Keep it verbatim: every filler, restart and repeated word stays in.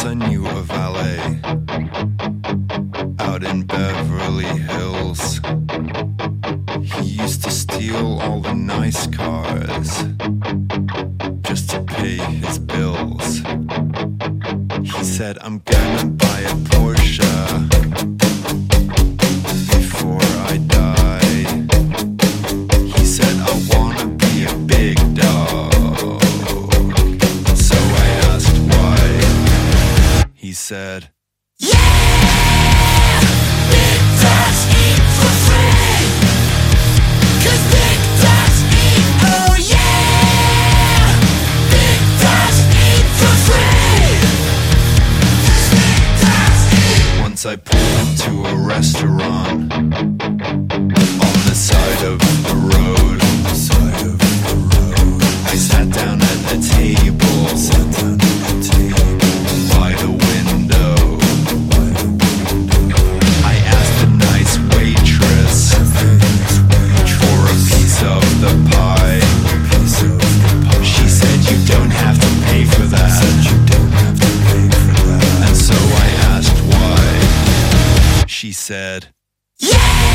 Cause I knew a valet out in Beverly Hills. He used to steal all the nice cars just to pay his bills. He said, I'm gonna buy a Porsche before I die. He said, I wanna be a big dog. So I asked why. He said, yeah! Big dogs eat for free! Cause big dogs eat, oh yeah! Big dogs eat for free! Big dogs eat! once I pulled into a restaurant on the side of the road. Side of the road. I sat down at the table. Sat down at the table by the window. By the window. I asked a nice waitress for a piece of the pie. Piece of the pie. She said you don't have to pay for that. Said you don't have to pay for that. And so I asked why. She said, yeah!